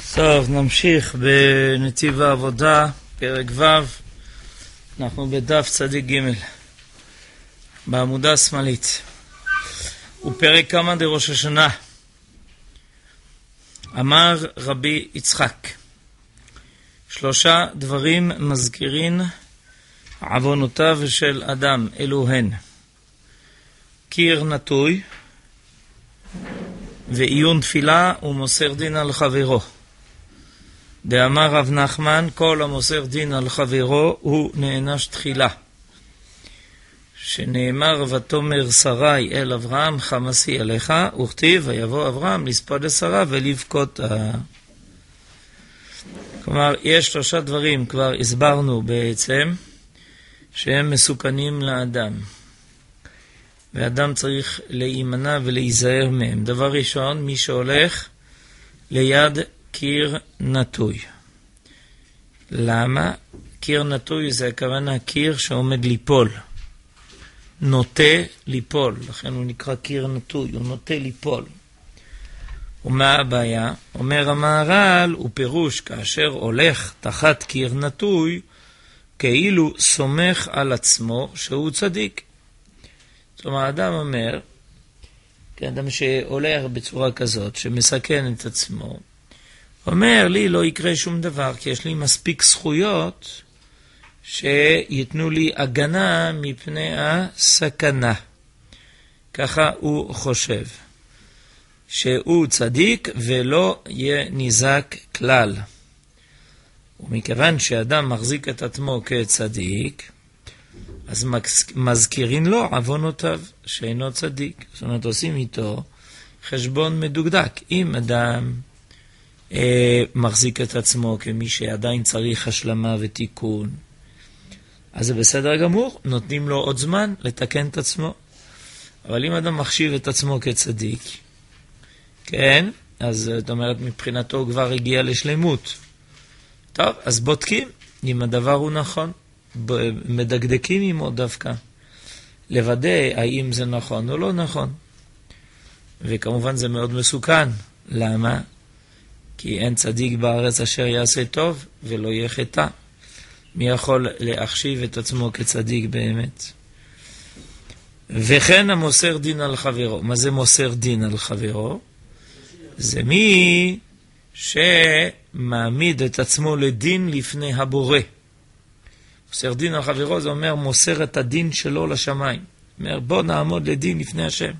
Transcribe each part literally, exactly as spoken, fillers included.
טוב, נמשיך בנתיב העבודה, פרק ו', אנחנו בדף צדיק ג' בעמודה השמאלית. ופרק כמה דראש השנה. אמר רבי יצחק, שלושה דברים מזכירים עוונותיו של אדם, אלו הן קיר נטוי ועיון תפילה ומוסר דין על חברו. דאמר רב נחמן, כל המוסר דין על חברו הוא נענש תחילה. שנאמר ותאמר שרי אל אברהם חמסי עליך, וכתיב ויבוא אברהם לספוד לשרה ולבכות. כלומר, יש שלושה דברים, כבר הסברנו בעצם, שהם מסוכנים לאדם. ואדם צריך להימנע ולהיזהר מהם. דבר ראשון, מי שהולך ליד קיר נטוי. למה? קיר נטוי זה הכוונה קיר שעומד ליפול. נוטה ליפול. לכן הוא נקרא קיר נטוי, הוא נוטה ליפול. ומה הבעיה? אומר המהר"ל, הוא פירוש כאשר הולך תחת קיר נטוי, כאילו סומך על עצמו שהוא צדיק. זאת אומרת, האדם אומר, אדם שהולך בצורה כזאת, שמסכן את עצמו, אומר לי לא יקרה שום דבר, כי יש לי מספיק זכויות שיתנו לי הגנה מפני הסכנה. ככה הוא חושב, שהוא צדיק ולא יהיה נזק כלל. ומכיוון שאדם מחזיק את עצמו כצדיק, אז מזכירים לו עוונותיו שאינו צדיק. זאת אומרת, עושים איתו חשבון מדוקדק. אם אדם אה, מחזיק את עצמו כמי שעדיין צריך השלמה ותיקון, אז זה בסדר גמור, נותנים לו עוד זמן לתקן את עצמו. אבל אם אדם מחשיב את עצמו כצדיק, כן, אז זאת אומרת, מבחינתו כבר הגיע לשלמות. טוב, אז בודקים אם הדבר הוא נכון. מדקדקים עמו דווקא, לוודא האם זה נכון או לא נכון. וכמובן זה מאוד מסוכן. למה? כי אין צדיק בארץ אשר יעשה טוב ולא יהיה חטא. מי יכול להחשיב את עצמו כצדיק באמת? וכן המוסר דין על חברו. מה זה מוסר דין על חברו? זה מי שמעמיד את עצמו לדין לפני הבורא. מוסר דין על חברו זה אומר מוסר את הדין שלו לשמיים. אומר בוא נעמוד לדין לפני השם.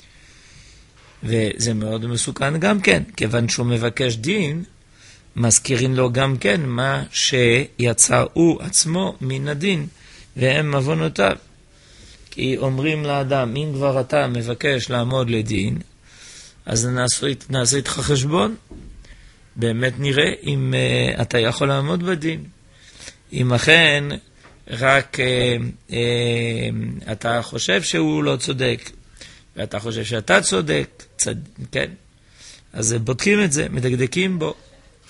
וזה מאוד מסוכן גם כן, כיוון שהוא מבקש דין, מזכירים לו גם כן מה שיצא הוא עצמו מן הדין, והם עוונותיו. כי אומרים לאדם, אם כבר אתה מבקש לעמוד לדין, אז נעשה, נעשה איתך חשבון. באמת נראה אם uh, אתה יכול לעמוד בדין. אם אכן רק אה, אה, אתה חושב שהוא לא צודק, ואתה חושב שאתה צודק, צד... כן? אז בודקים את זה, מדקדקים בו.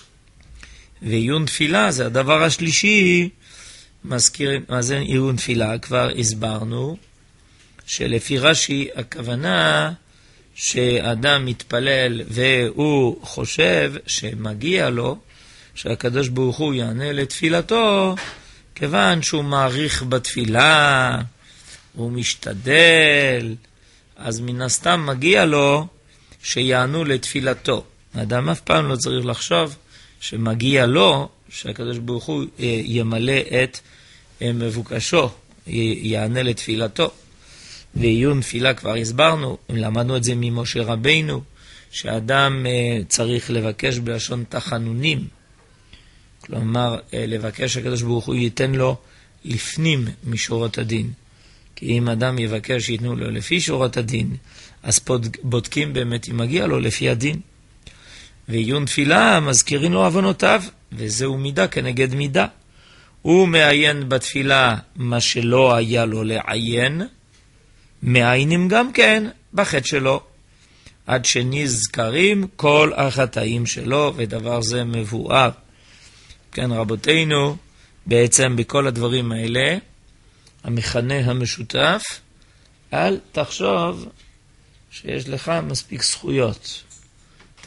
ועיון תפילה זה הדבר השלישי, מזכירים, מה זה עיון תפילה? כבר הסברנו, שלפי רש"י הכוונה שאדם מתפלל והוא חושב שמגיע לו, שהקדוש ברוך הוא יענה לתפילתו, כיוון שהוא מעריך בתפילה, הוא משתדל, אז מן הסתם מגיע לו שיענו לתפילתו. האדם אף פעם לא צריך לחשוב שמגיע לו שהקדוש ברוך הוא ימלא את מבוקשו, יענה לתפילתו. ועיון תפילה כבר הסברנו, למדנו את זה ממשה רבינו, שאדם צריך לבקש בלשון תחנונים, כלומר, לבקש הקדוש ברוך הוא ייתן לו לפנים משורת הדין. כי אם אדם יבקש שיתנו לו לפי שורת הדין, אז בודקים באמת אם מגיע לו לפי הדין. ועיון תפילה מזכירים לו עוונותיו, וזהו מידה כנגד מידה. הוא מעיין בתפילה מה שלא היה לו לעיין, מעיינים גם כן בחטא שלו, עד שנזכרים כל החטאים שלו, ודבר זה מבואר. כן, רבותינו, בעצם בכל הדברים האלה, המכנה המשותף, אל תחשוב שיש לך מספיק זכויות.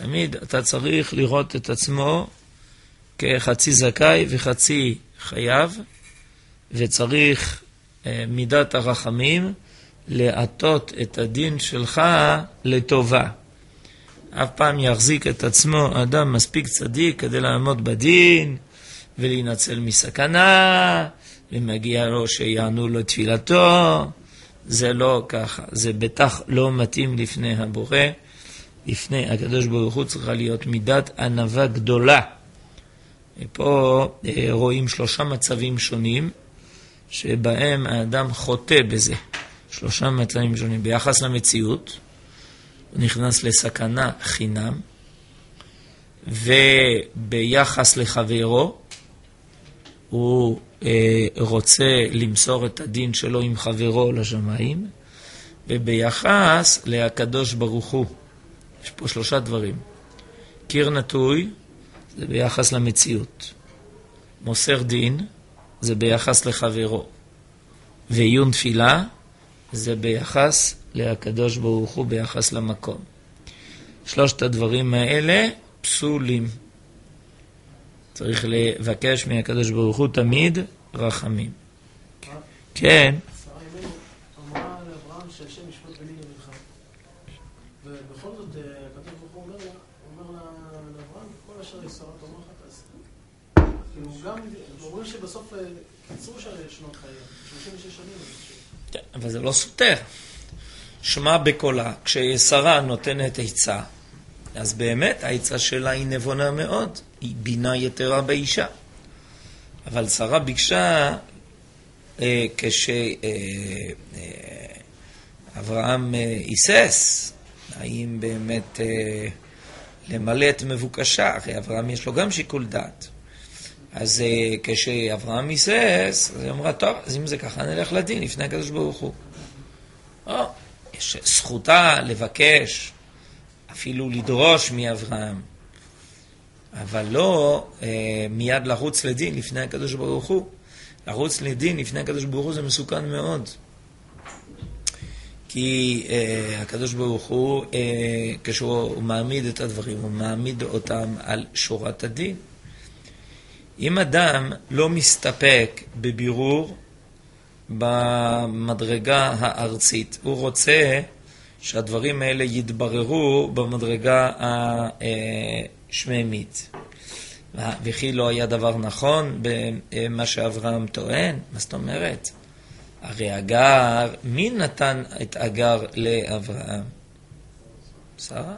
תמיד אתה צריך לראות את עצמו כחצי זכאי וחצי חייב, וצריך אה, מידת הרחמים להטות את הדין שלך לטובה. אף פעם יחזיק את עצמו אדם מספיק צדיק כדי לעמוד בדין ולהינצל מסכנה, ומגיע לו שיענו לו תפילתו. זה לא ככה, זה בטח לא מתאים לפני הבורא. לפני הקדוש ברוך הוא צריכה להיות מידת ענווה גדולה. פה רואים שלושה מצבים שונים שבהם האדם חוטא בזה. שלושה מצבים שונים. ביחס למציאות, הוא נכנס לסכנה חינם, וביחס לחברו, הוא אה, רוצה למסור את הדין שלו עם חברו לשמיים, וביחס לקדוש ברוך הוא. יש פה שלושה דברים. קיר נטוי, זה ביחס למציאות. מוסר דין, זה ביחס לחברו. ועיון תפילה, זה ביחס לקדוש ברוך הוא, ביחס למקום. שלושת הדברים האלה פסולים. צריך לבקש מהקדוש ברוך הוא תמיד רחמים. כן. שרה אימנו אמרה לאברהם שהשם ישפוט ביני ובינך. ובכל זאת, הקדוש ברוך הוא אומר לה, הוא אומר לאברהם, כל אשר שרה תאמר לך תעשה. כאילו גם, אומרים שבסוף קיצרו שנות חייה, שלושים ושש שנים. אבל זה לא סותר. שמע בקולה, כששרה נותנת עצה, אז באמת העצה שלה היא נבונה מאוד, היא בינה יתרה באישה. אבל שרה ביקשה, אה, כשאברהם אה, אה, היסס, האם באמת אה, למלא את מבוקשה, אחרי אברהם יש לו גם שיקול דעת. אז אה, כשאברהם היסס, אז היא אמרה, טוב, אז אם זה ככה נלך לדין לפני הקדוש ברוך הוא. או, יש זכותה לבקש, אפילו לדרוש מאברהם, אבל לא אה, מיד לרוץ לדין לפני הקדוש ברוך הוא. לרוץ לדין לפני הקדוש ברוך הוא זה מסוכן מאוד. כי אה, הקדוש ברוך הוא, אה, כשהוא מעמיד את הדברים, הוא מעמיד אותם על שורת הדין. אם אדם לא מסתפק בבירור במדרגה הארצית, הוא רוצה שהדברים האלה יתבררו במדרגה השמיימית. וכי לא היה דבר נכון במה שאברהם טוען? מה זאת אומרת? הרי אגר, מי נתן את אגר לאברהם? שרה?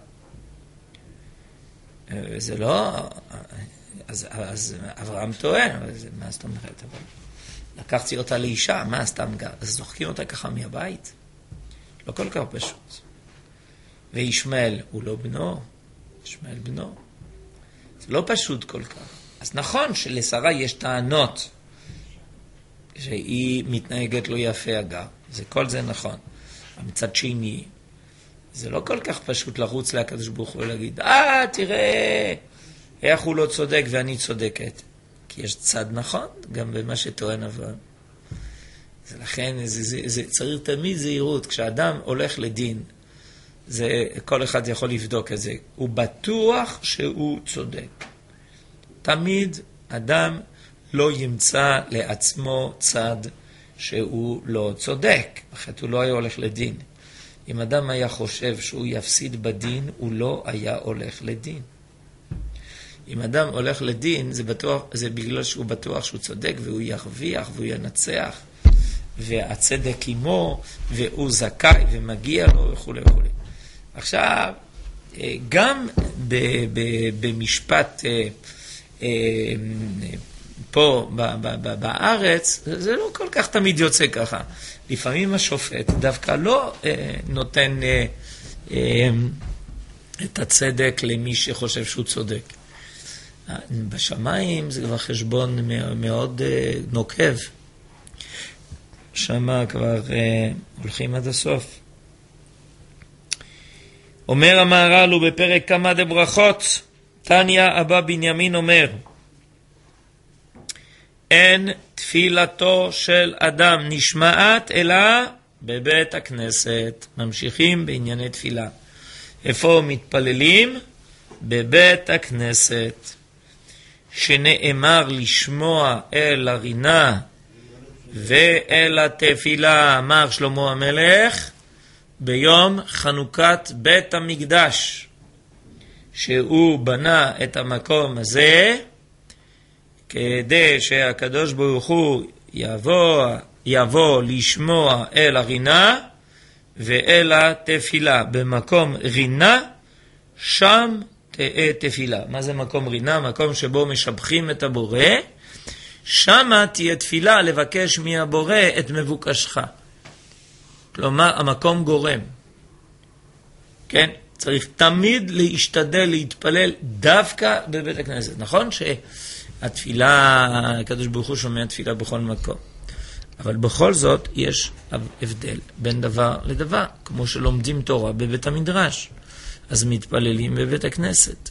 זה לא... אז, אז אברהם טוען, מה זאת אומרת? אבל לקחתי אותה לאישה, מה סתם גר? אז זוחקים אותה ככה מהבית? לא כל כך פשוט. וישמעאל הוא לא בנו, ישמעאל בנו. זה לא פשוט כל כך. אז נכון שלשרה יש טענות שהיא מתנהגת לא יפה אגב. זה כל זה נכון. מצד שני, זה לא כל כך פשוט לרוץ לקדוש ברוך הוא ולהגיד, אה, תראה, איך הוא לא צודק ואני צודקת. כי יש צד נכון, גם במה שטוען אברהם. זה לכן, זה, זה, זה צריך תמיד זהירות. כשאדם הולך לדין, זה, כל אחד יכול לבדוק את זה. הוא בטוח שהוא צודק. תמיד אדם לא ימצא לעצמו צד שהוא לא צודק. אחרת הוא לא היה הולך לדין. אם אדם היה חושב שהוא יפסיד בדין, הוא לא היה הולך לדין. אם אדם הולך לדין, זה, בטוח, זה בגלל שהוא בטוח שהוא צודק, והוא ירוויח והוא ינצח, והצדק עמו, והוא זכאי ומגיע לו וכו' וכו'. עכשיו, גם ב- ב- במשפט פה בארץ, זה לא כל כך תמיד יוצא ככה. לפעמים השופט דווקא לא נותן את הצדק למי שחושב שהוא צודק. בשמיים זה כבר חשבון מאוד נוקב. שמה כבר הולכים עד הסוף. אומר המהר"ל, הוא בפרק כמה דברכות, תניא אבא בנימין אומר, אין תפילתו של אדם נשמעת אלא בבית הכנסת. ממשיכים בענייני תפילה. איפה מתפללים? בבית הכנסת, שנאמר לשמוע אל הרינה ואל התפילה, אמר שלמה המלך, ביום חנוכת בית המקדש, שהוא בנה את המקום הזה, כדי שהקדוש ברוך הוא יבוא, יבוא לשמוע אל הרינה ואל התפילה. במקום רינה, שם תהיה תפילה. מה זה מקום רינה? מקום שבו משבחים את הבורא, שם תהיה תפילה לבקש מהבורא את מבוקשך. כלומר, המקום גורם. כן? צריך תמיד להשתדל להתפלל דווקא בבית הכנסת. נכון שהתפילה, הקדוש ברוך הוא שומע תפילה בכל מקום. אבל בכל זאת יש הבדל בין דבר לדבר. כמו שלומדים תורה בבית המדרש, אז מתפללים בבית הכנסת.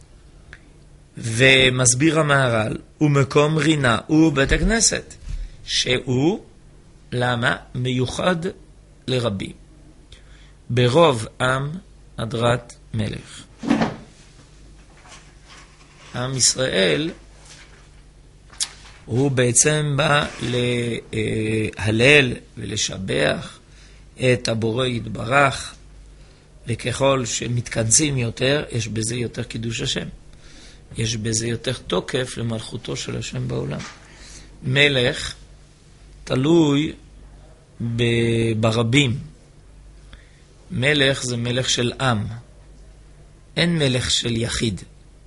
ומסביר המהר"ל, ומקום רינה הוא בית הכנסת, שהוא, למה? מיוחד לרבים. ברוב עם הדרת מלך. עם ישראל הוא בעצם בא להלל ולשבח את הבורא יתברך, וככל שמתכנסים יותר, יש בזה יותר קידוש השם. יש בזה יותר תוקף למלכותו של השם בעולם. מלך תלוי ברבים. מלך זה מלך של עם. אין מלך של יחיד.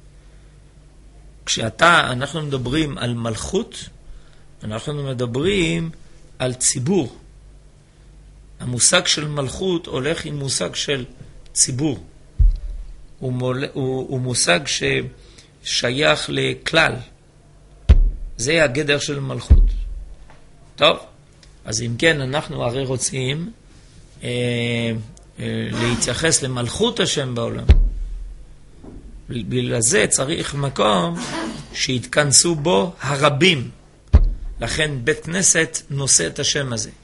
כשאתה, אנחנו מדברים על מלכות, אנחנו מדברים על ציבור. המושג של מלכות הולך עם מושג של ציבור. הוא, מול, הוא, הוא מושג ששייך לכלל. זה הגדר של מלכות. טוב, אז אם כן, אנחנו הרי רוצים אה, אה, להתייחס למלכות השם בעולם. בגלל זה צריך מקום שיתכנסו בו הרבים. לכן בית כנסת נושא את השם הזה.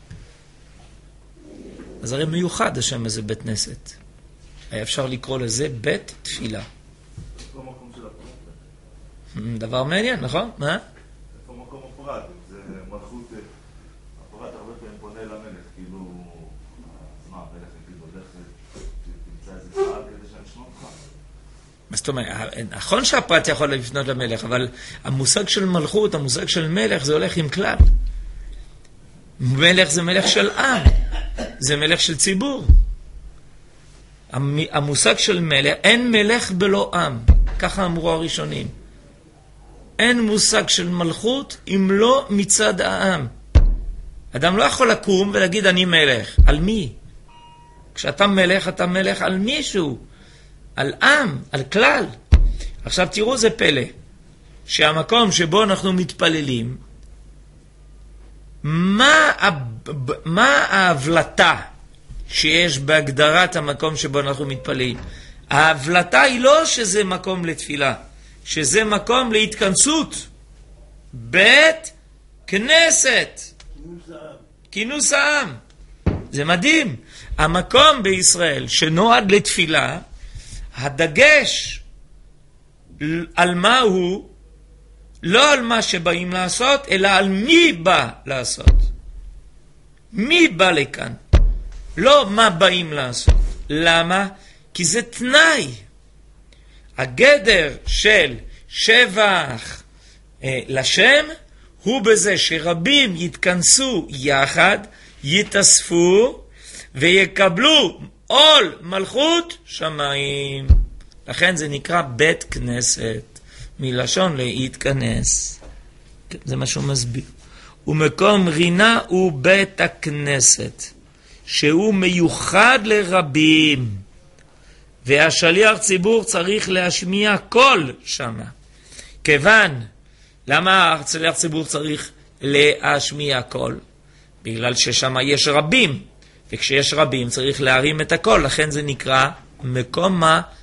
אז הרי מיוחד השם הזה בית כנסת. היה אפשר לקרוא לזה בית תפילה. איפה המקום של הפרט? דבר מעניין, נכון? מה? איפה מקום הפרט? זה מלכות, הפרט הרבה פעמים פונה למלך, כאילו, אז מה, המלך יגיד לו, לך תמצא איזה קהל כדי שאני אשמע אותך. מה זאת אומרת? נכון שהפרט יכול לפנות למלך, אבל המושג של מלכות, המושג של מלך, זה הולך עם כלל. מלך זה מלך של עם, זה מלך של ציבור. המושג של מלך, אין מלך בלא עם, ככה אמרו הראשונים. אין מושג של מלכות אם לא מצד העם. אדם לא יכול לקום ולהגיד אני מלך. על מי? כשאתה מלך, אתה מלך על מישהו, על עם, על כלל. עכשיו תראו זה פלא, שהמקום שבו אנחנו מתפללים, מה, מה ההבלטה שיש בהגדרת המקום שבו אנחנו מתפללים? ההבלטה היא לא שזה מקום לתפילה, שזה מקום להתכנסות. בית כנסת. כינוס העם. זה מדהים. המקום בישראל שנועד לתפילה, הדגש על מה הוא, לא על מה שבאים לעשות, אלא על מי בא לעשות. מי בא לכאן? לא מה באים לעשות. למה? כי זה תנאי. הגדר של שבח אה, לשם הוא בזה שרבים יתכנסו יחד, יתאספו ויקבלו עול מלכות שמיים. לכן זה נקרא בית כנסת, מלשון להתכנס. זה מה שהוא מסביר. ומקום רינה הוא בית הכנסת, שהוא מיוחד לרבים, והשליח ציבור צריך להשמיע קול שמה. כיוון, למה השליח ציבור צריך להשמיע קול? בגלל ששמה יש רבים, וכשיש רבים צריך להרים את הקול, לכן זה נקרא מקום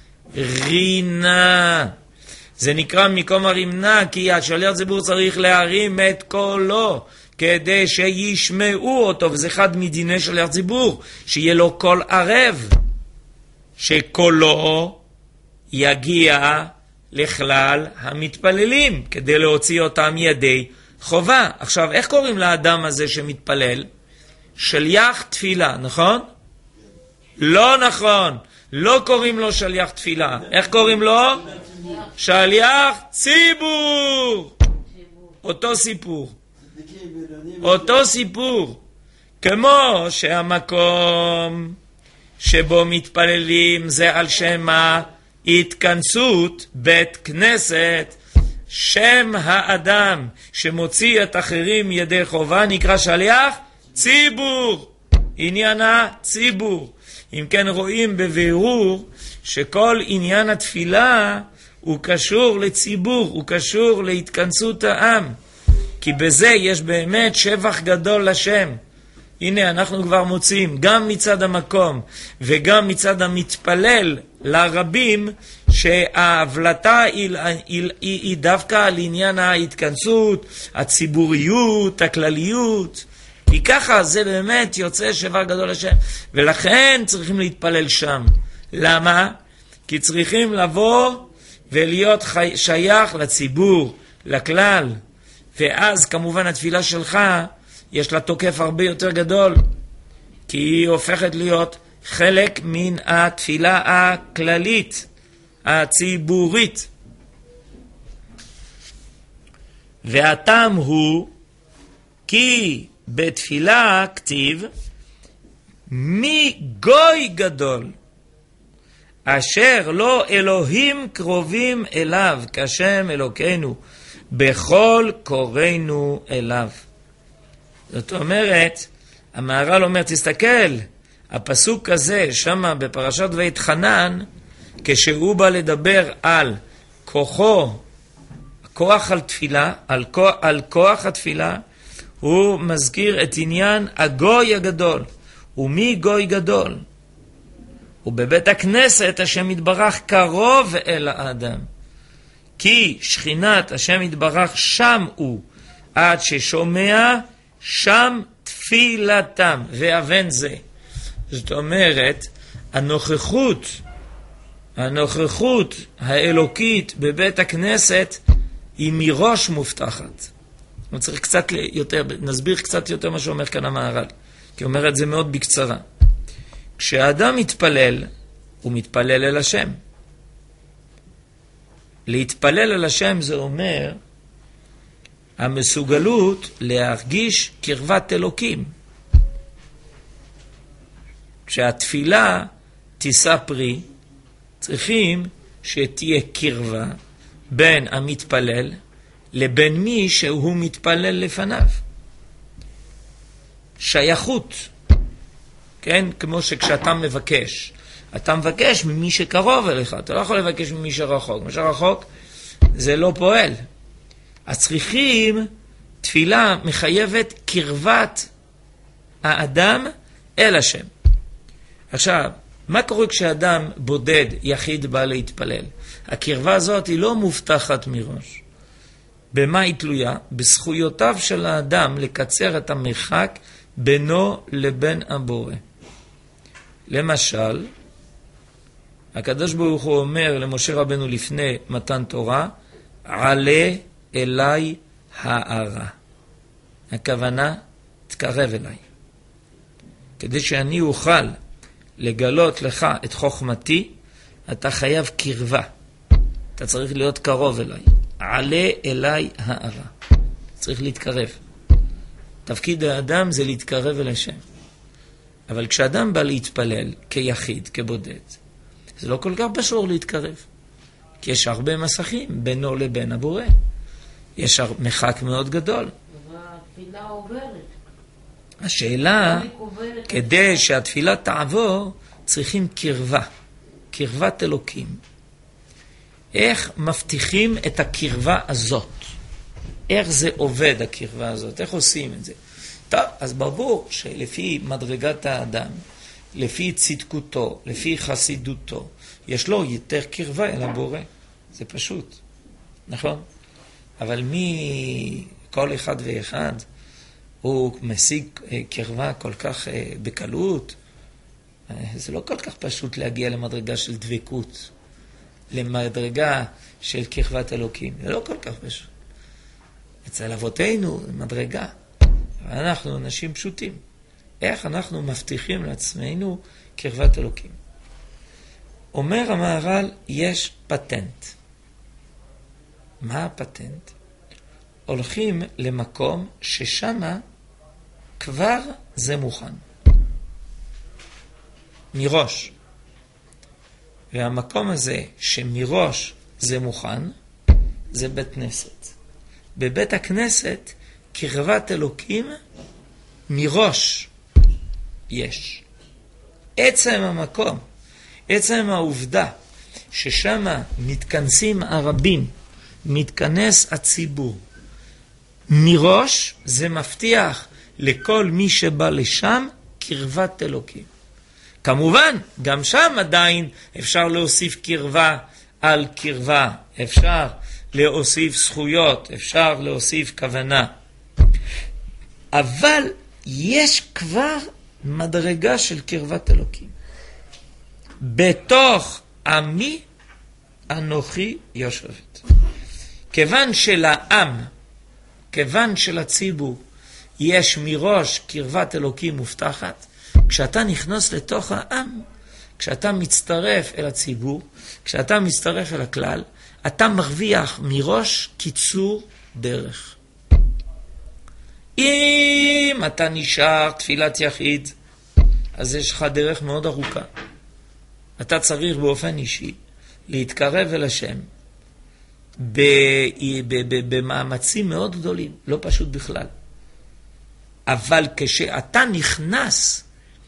הרינה. זה נקרא מקום הרינה, כי השליח ציבור צריך להרים את קולו, כדי שישמעו אותו, וזה אחד מדיני שליח ציבור, שיהיה לו קול ערב, שקולו יגיע לכלל המתפללים, כדי להוציא אותם ידי חובה. עכשיו, איך קוראים לאדם הזה שמתפלל? שליח תפילה, נכון? לא נכון. לא קוראים לו שליח תפילה. איך קוראים לו? שליח ציבור. אותו סיפור. אותו סיפור. כמו שהמקום שבו מתפללים זה על שם ההתכנסות, בית כנסת, שם האדם שמוציא את אחרים ידי חובה נקרא שליח ציבור. עניין הציבור. אם כן רואים בבירור שכל עניין התפילה הוא קשור לציבור, הוא קשור להתכנסות העם. כי בזה יש באמת שבח גדול לשם. הנה אנחנו כבר מוצאים גם מצד המקום וגם מצד המתפלל לרבים שההבלטה היא, היא, היא, היא דווקא על עניין ההתכנסות, הציבוריות, הכלליות. כי ככה זה באמת יוצא שבח גדול לשם. ולכן צריכים להתפלל שם. למה? כי צריכים לבוא ולהיות חי... שייך לציבור, לכלל. ואז כמובן התפילה שלך יש לה תוקף הרבה יותר גדול, כי היא הופכת להיות חלק מן התפילה הכללית, הציבורית. והטעם הוא כי בתפילה כתיב מי גוי גדול אשר לא אלוהים קרובים אליו כשם אלוקינו בכל קוראינו אליו. זאת אומרת, המהר"ל אומר, תסתכל, הפסוק הזה שמה בפרשת ויתחנן, כשהוא בא לדבר על כוחו, כוח על תפילה, על כוח, על כוח התפילה, הוא מזכיר את עניין הגוי הגדול. ומי גוי גדול? ובבית הכנסת השם יתברך קרוב אל האדם. כי שכינת השם יתברך שם הוא, עד ששומע שם תפילתם, ואבן זה. זאת אומרת, הנוכחות, הנוכחות האלוקית בבית הכנסת היא מראש מובטחת. צריך קצת יותר, נסביר קצת יותר מה שאומר כאן המהר"ל, כי הוא אומר את זה מאוד בקצרה. כשאדם מתפלל, הוא מתפלל אל השם. להתפלל אל השם זה אומר המסוגלות להרגיש קרבת אלוקים. כשהתפילה תישא פרי, צריכים שתהיה קרבה בין המתפלל לבין מי שהוא מתפלל לפניו. שייכות. כן? כמו שכשאתה מבקש, אתה מבקש ממי שקרוב אליך, אתה לא יכול לבקש ממי שרחוק. מי שרחוק זה לא פועל. אז צריכים, תפילה מחייבת קרבת האדם אל השם. עכשיו, מה קורה כשאדם בודד, יחיד, בא להתפלל? הקרבה הזאת היא לא מובטחת מראש. במה היא תלויה? בזכויותיו של האדם לקצר את המרחק בינו לבין הבורא. למשל, הקדוש ברוך הוא אומר למשה רבנו לפני מתן תורה, עלה אליי הערה. הכוונה, תקרב אליי. כדי שאני אוכל לגלות לך את חוכמתי, אתה חייב קרבה. אתה צריך להיות קרוב אליי. עלה אליי הערה. צריך להתקרב. תפקיד האדם זה להתקרב אל השם. אבל כשאדם בא להתפלל כיחיד, כבודד, זה לא כל כך פשוט להתקרב. כי יש הרבה מסכים בינו לבין הבורא. יש מרחק מאוד גדול. והתפילה עוברת. השאלה, כדי שהתפילה תעבור, צריכים קרבה. קרבת אלוקים. איך מבטיחים את הקרבה הזאת? איך זה עובד הקרבה הזאת? איך עושים את זה? טוב, אז ברור שלפי מדרגת האדם, לפי צדקותו, לפי חסידותו, יש לו יותר קרבה אל הבורא. זה פשוט, נכון? אבל מי, כל אחד ואחד, הוא משיג קרבה כל כך בקלות. זה לא כל כך פשוט להגיע למדרגה של דבקות. למדרגה של קרבת אלוקים. זה לא כל כך פשוט. אצל אבותינו זה מדרגה. אנחנו אנשים פשוטים. איך אנחנו מבטיחים לעצמנו קרבת אלוקים? אומר המהר"ל, יש פטנט. מה הפטנט? הולכים למקום ששמה כבר זה מוכן. מראש. והמקום הזה שמראש זה מוכן, זה בית כנסת. בבית הכנסת קרבת אלוקים מראש יש. עצם המקום, עצם העובדה ששם מתכנסים הרבים, מתכנס הציבור, מראש זה מבטיח לכל מי שבא לשם קרבת אלוקים. כמובן, גם שם עדיין אפשר להוסיף קרבה על קרבה, אפשר להוסיף זכויות, אפשר להוסיף כוונה. אבל יש כבר מדרגה של קרבת אלוקים. בתוך עמי אנוכי יושבת. כיוון שלעם, כיוון שלציבור, יש מראש קרבת אלוקים מובטחת, כשאתה נכנס לתוך העם, כשאתה מצטרף אל הציבור, כשאתה מצטרף אל הכלל, אתה מרוויח מראש קיצור דרך. אם אתה נשאר תפילת יחיד, אז יש לך דרך מאוד ארוכה. אתה צריך באופן אישי להתקרב אל השם במאמצים מאוד גדולים, לא פשוט בכלל. אבל כשאתה נכנס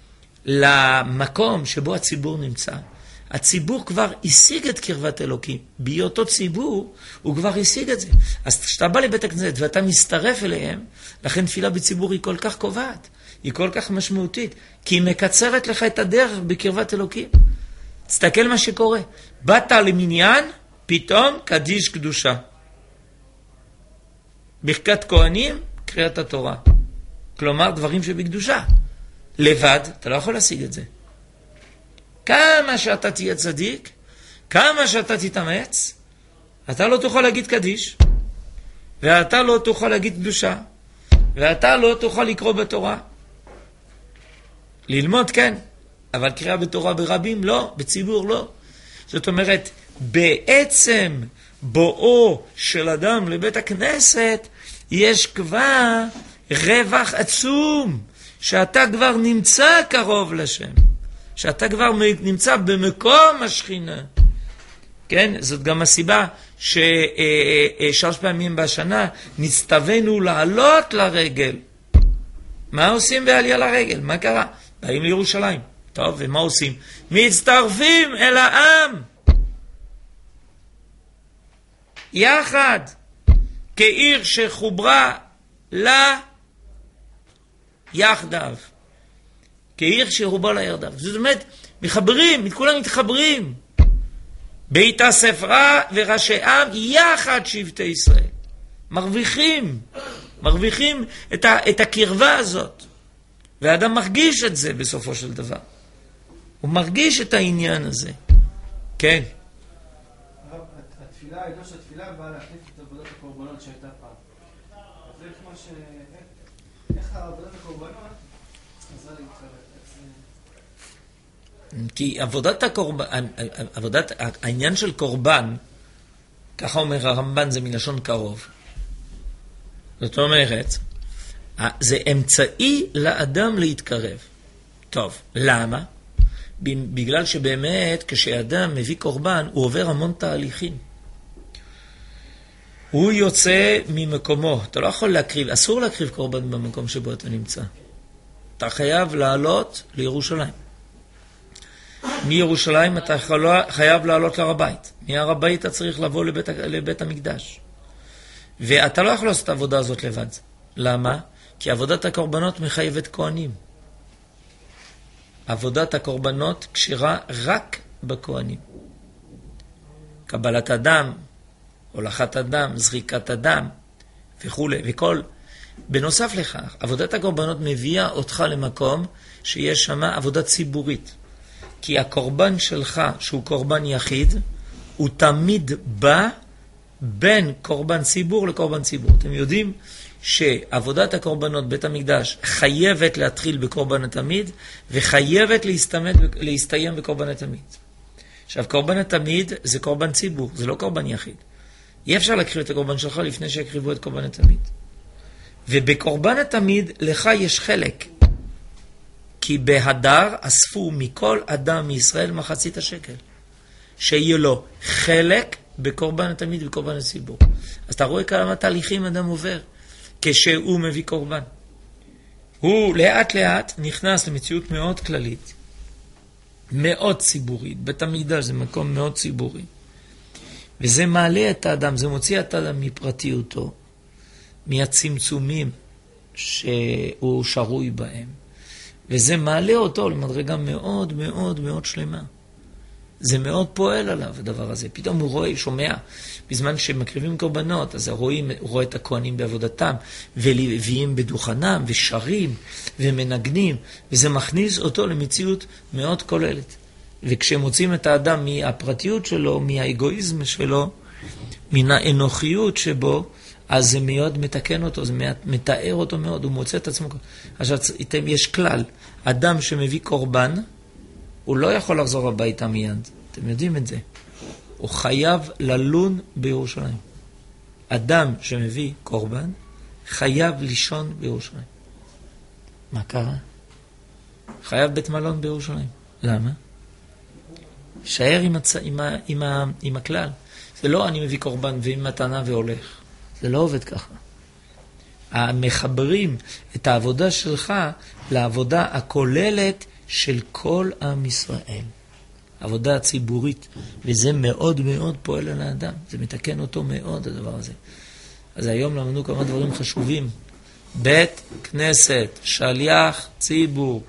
למקום שבו הציבור נמצא, הציבור כבר השיג את קרבת אלוקים. בהיותו ציבור, הוא כבר השיג את זה. אז כשאתה בא לבית הכנסת ואתה מצטרף אליהם, לכן תפילה בציבור היא כל כך קובעת, היא כל כך משמעותית, כי היא מקצרת לך את הדרך בקרבת אלוקים. תסתכל מה שקורה. באת למניין, פתאום קדיש קדושה. ברכת כהנים, קריאת התורה. כלומר, דברים שבקדושה. לבד, אתה לא יכול להשיג את זה. כמה שאתה תהיה צדיק, כמה שאתה תתאמץ, אתה לא תוכל להגיד קדיש, ואתה לא תוכל להגיד קדושה, ואתה לא תוכל לקרוא בתורה. ללמוד כן, אבל קריאה בתורה ברבים לא, בציבור לא. זאת אומרת, בעצם בואו של אדם לבית הכנסת, יש כבר רווח עצום, שאתה כבר נמצא קרוב לשם. שאתה כבר נמצא במקום השכינה. כן? זאת גם הסיבה ששלוש פעמים בשנה נצטווינו לעלות לרגל. מה עושים בעלייה לרגל? מה קרה? באים לירושלים. טוב, ומה עושים? מצטרפים אל העם. יחד. כעיר שחוברה לה יחדיו. כעיר שחוברה לה יחדיו. זאת אומרת, מחברים, כולם מתחברים. בית הספרה וראשי עם יחד שבטי ישראל. מרוויחים. מרוויחים את, ה, את הקרבה הזאת. והאדם מרגיש את זה בסופו של דבר. הוא מרגיש את העניין הזה. כן. התפילה, העידוש התפילה באה להחליף את עבודת הקורבנות שהייתה פעם. אז איך מה ש... איך עבודת הקורבנות עזרה להתחרט? כי עבודת הקורבן, עבודת, העניין של קורבן, ככה אומר הרמב"ן, זה מלשון קרוב. זאת אומרת, זה אמצעי לאדם להתקרב. טוב, למה? בגלל שבאמת כשאדם מביא קורבן, הוא עובר המון תהליכים. הוא יוצא ממקומו. אתה לא יכול להקריב, אסור להקריב קורבן במקום שבו אתה נמצא. אתה חייב לעלות לירושלים. מירושלים אתה חייב לעלות להר הבית. מהר הבית אתה צריך לבוא לבית, לבית המקדש. ואתה לא יכול לעשות את העבודה הזאת לבד. למה? כי עבודת הקורבנות מחייבת כהנים. עבודת הקורבנות קשירה רק בכהנים. קבלת אדם, הולכת אדם, זריקת אדם וכו' וכל. בנוסף לכך, עבודת הקורבנות מביאה אותך למקום שיש שם עבודה ציבורית. כי הקורבן שלך, שהוא קורבן יחיד, הוא תמיד בא בין קורבן ציבור לקורבן ציבור. אתם יודעים שעבודת הקורבנות בית המקדש חייבת להתחיל בקורבן התמיד, וחייבת להסתמד, להסתיים בקורבן התמיד. עכשיו, קורבן התמיד זה קורבן ציבור, זה לא קורבן יחיד. אי אפשר להקריב את הקורבן שלך לפני שיקריבו את קורבן התמיד. ובקורבן התמיד לך יש חלק. כי בהדר אספו מכל אדם מישראל מחצית השקל. שיהיה לו חלק בקורבן התמיד ובקורבן הציבור. אז אתה רואה כמה תהליכים אדם עובר כשהוא מביא קורבן. הוא לאט לאט נכנס למציאות מאוד כללית, מאוד ציבורית. בית המקדש זה מקום מאוד ציבורי. וזה מעלה את האדם, זה מוציא את האדם מפרטיותו, מהצמצומים שהוא שרוי בהם. וזה מעלה אותו למדרגה מאוד מאוד מאוד שלמה. זה מאוד פועל עליו הדבר הזה. פתאום הוא רואה, שומע, בזמן שמקריבים קורבנות, אז רואים, הוא רואה את הכהנים בעבודתם, ולוויים בדוכנם, ושרים, ומנגנים, וזה מכניס אותו למציאות מאוד כוללת. וכשמוצאים את האדם מהפרטיות שלו, מהאגואיזם שלו, מן האנוכיות שבו, אז זה מאוד מתקן אותו, זה מתאר אותו מאוד, הוא מוצא את עצמו. עכשיו, יש כלל, אדם שמביא קורבן, הוא לא יכול לחזור הביתה מיד. אתם יודעים את זה. הוא חייב ללון בירושלים. אדם שמביא קורבן, חייב לישון בירושלים. מה קרה? חייב בית מלון בירושלים. למה? שער עם, הצ... עם, ה... עם, ה... עם הכלל. זה לא אני מביא קורבן ועם מתנה והולך. זה לא עובד ככה. המחברים את העבודה שלך לעבודה הכוללת של כל עם ישראל. עבודה הציבורית. וזה מאוד מאוד פועל על האדם. זה מתקן אותו מאוד הדבר הזה. אז היום למדנו כמה דברים חשובים. בית כנסת, שליח ציבור,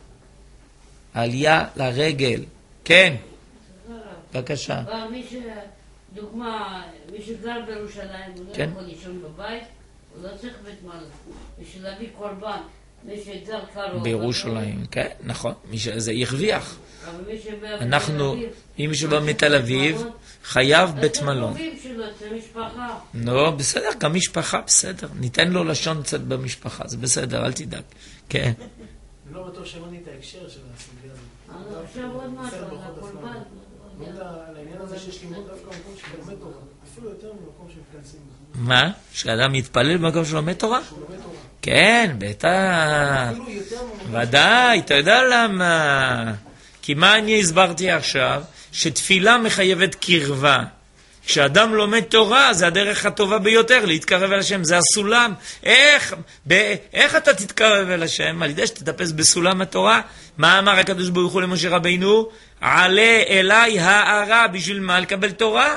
עלייה לרגל. כן. בבקשה. מי ש... דוגמה, מי שגר בירושלים, הוא לא יכול לישון בבית, הוא לא צריך בית מלון. בשביל להביא קורבן, מי שגר קרוב... בירושלים, כן, נכון. זה ירוויח. אבל מי שבא... אנחנו, אם שבא מתל אביב, חייב בית מלון. זה קרובים שלו, זה משפחה. לא, בסדר, גם משפחה, בסדר. ניתן לו לשון קצת במשפחה, זה בסדר, אל תדאג. כן. אני לא בטוח שמעני את ההקשר של הסוגיה הזאת. עכשיו עוד משהו, על הקורבן. על העניין הזה שיש לימוד דווקא במקום שלומד תורה, אפילו יותר ממקום שמתכנסים. מה? שאדם יתפלל במקום שלומד תורה? שהוא לומד תורה. כן, בטח. אפילו יותר ממקום. ודאי, אתה יודע למה? כי מה אני הסברתי עכשיו? שתפילה מחייבת קרבה. כשאדם לומד תורה, זה הדרך הטובה ביותר להתקרב אל השם, זה הסולם. איך, ב, איך אתה תתקרב אל השם? על ידי שתטפס בסולם התורה? מה אמר הקדוש ברוך הוא למשה רבינו? עלה אליי הערה, בשביל מה? לקבל תורה?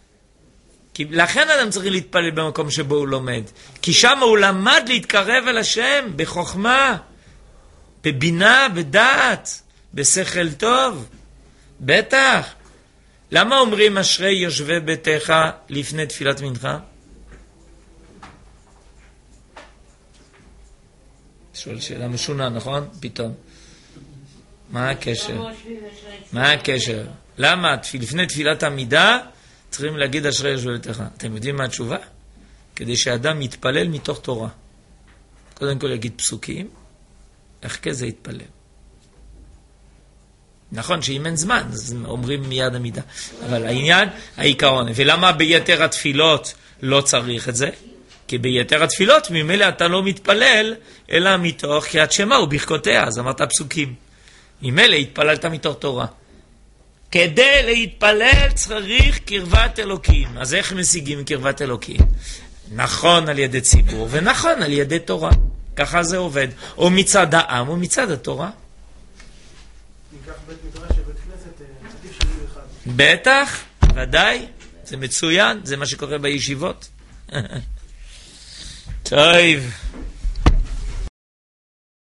כי לכן אדם צריך להתפלל במקום שבו הוא לומד. כי שם הוא למד להתקרב אל השם בחוכמה, בבינה, בדעת, בשכל טוב. בטח. למה אומרים אשרי יושבי ביתך לפני תפילת מנחה? שואל שאלה משונה, נכון? פתאום. מה הקשר? מה הקשר? למה לפני תפילת עמידה צריכים להגיד אשרי יושבי ביתך? אתם יודעים מה התשובה? כדי שאדם יתפלל מתוך תורה. קודם כל יגיד פסוקים, איך כזה יתפלל? נכון שאם אין זמן, אז אומרים מיד עמידה. אבל העניין, העיקרון. ולמה ביתר התפילות לא צריך את זה? כי ביתר התפילות ממילא אתה לא מתפלל, אלא מתוך קריאת שמע וברכותיה. אז אמרת פסוקים. ממילא התפללת מתוך תורה. כדי להתפלל צריך קרבת אלוקים. אז איך משיגים קרבת אלוקים? נכון על ידי ציבור, ונכון על ידי תורה. ככה זה עובד. או מצד העם, או מצד התורה. ניקח בית מדרש ובית כנסת, עדיף שיהיו אחד. בטח, ודאי. זה מצוין, זה מה שקורה בישיבות. טוב.